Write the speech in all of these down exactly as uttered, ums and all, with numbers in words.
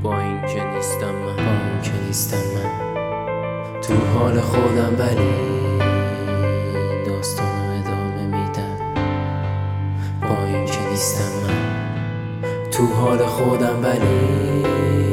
با این که نیستم من با این که نیستم من تو حال خودم، ولی داستانو ادامه میدم. با این که نیستم من تو حال خودم، ولی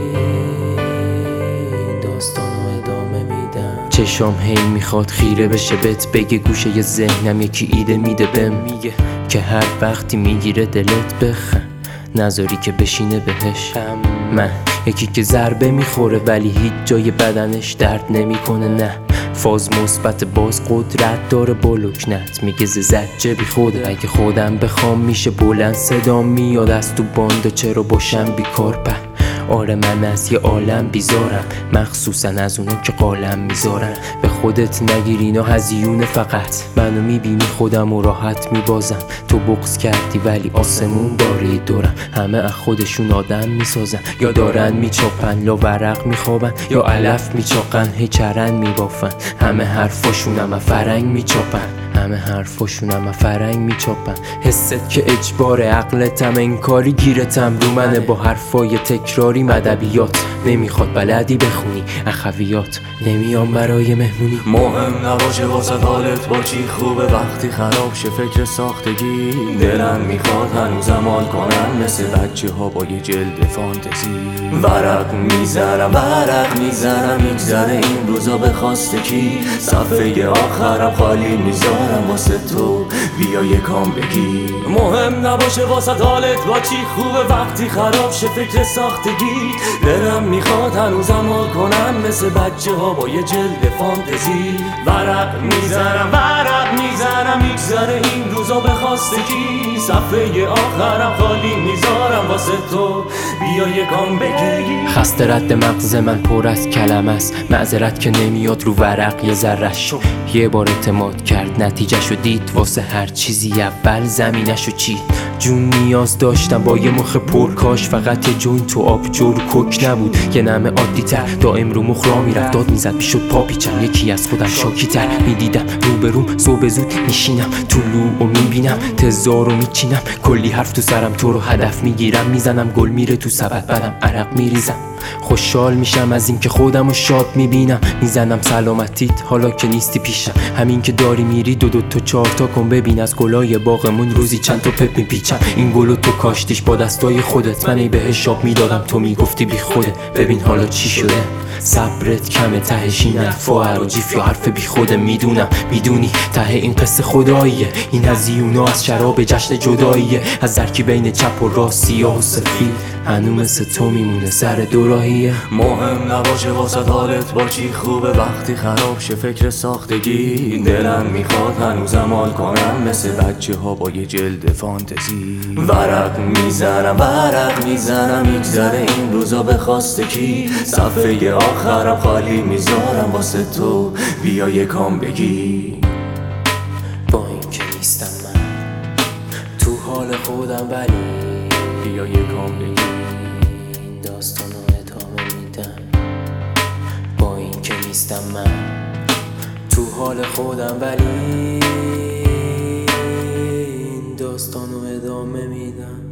داستانو ادامه میدم. چشام هی میخواد خیره بشه بهت، بگه گوشه ی ذهنم یکی ایده میده بهم، میگه که هر وقتی میگیره دلت بخند نذاری که بشینه بهش. من یکی که ضربه میخوره ولی هیچ جای بدنش درد نمیکنه، نه فاز مثبت باز قدرت داره با لکنت، میگه زجه بی خوده. اگه خودم بخوام میشه بلند صدام میاد از تو بانده، چرا باشم بیکار په. آره من از یه عالم بیزارم، مخصوصا از اونا که قالم میذارن. به خودت نگیر اینا هزیونه، فقط منو میبینی خودم و راحت میبازم. تو بغض کردی ولی آسمون بارید دورم، همه از خودشون آدم میسازن، یا دارن میچاپن لا ورق میخوابن، یا علف میچاقن هی چرن میبافن. همه حرفاشونم فرنگ میچاپن، همه حرفاشونم فرنگ میچاپن. حست که اجبار عقلتم انکاری گیرتم رو منه، با حرفای تکراری مدبیات نمیخواد بلدی بخونی، اخویات نمیام برای مهمونی. مهم نباشه واسه حالت با چی خوبه، وقتی خراب شه فکر ساختگی. دلم میخواد هنوزم حال کنم مثل بچه ها با یه جلد فانتزی. ورق میزنم ورق میزنم میگذره این روزا به خواستگی. صفحه آخرم خالی میذارم واسه تو، بیا یکام بگی. مهم نباشه واسه حالت با چی خوبه، وقتی خراب شه فکر ساختگی. دلم میخواد هنوزم حال کنم مثل بچه ها با یه جلد فانتزی. ورق میزنم ورق میزنم میگذره این روزا به خواستگی. صفحه آخرم خالی میذارم واسه تو، بیا یکام بگی. خسته رد مغز من پر از کلمه است، معذرت که نمیاد رو ورق یه ذره‌ش. یه بار اعتماد کرد نتیجهشو دید، واسه هر چیزی اول زمینشو چید. جون نیاز داشتم با یه مخ پرکاش، فقط یه جون تو آب جور کوک نبود. یه نمه عادی تر دائم رو مخ را میرفت، داد میزد میشد پا پیچم، یکی از خودم شاکی تر میدیدم. رو به روم صبح زود میشینم تو لو و میبینم تزار رو میچینم، کلی حرف تو سرم تو رو هدف میگیرم. میزنم گل میره تو سبد بدم عرق میریزم، خوشحال میشم از این که خودم رو شاد میبینم. میزنم سلامتیت حالا که نیستی پیشم، همین که داری میری دو دو تا چهار تا کن ببین از گلای باغمون روزی چند تا پپ میپیچم. این گلو تو کاشتیش با دستای خودت، من ای بهش آب میدادم تو میگفتی بی خوده. ببین حالا چی شده، صبرت کمه تهش این حرفا عراجیف یا حرف بی خوده. میدونم میدونی ته این قصه خداییه، این هزیونا از شراب جشن جداییه، از درکی بین چپ و راست سیاه و سفید هنو مثل تو میمونه سر دوراهیه. مهم نباشه واسه حالت با چی خوبه، وقتی خراب شه فکر ساختگی. دلم میخواد هنوزم حال کنم مثل بچه ها با یه جلد فانتزی. ورق میزنم ورق میزنم میگذره این روزا به خواستگی. صفحه آخرم خالی میذارم واسه تو، بیا یکام بگی. با این که نیستم من تو حال خودم، ولی بیا یکام بگی. داستانو ادامه میدم. با این که نیستم من تو حال خودم، ولی داستانو ادامه میدم.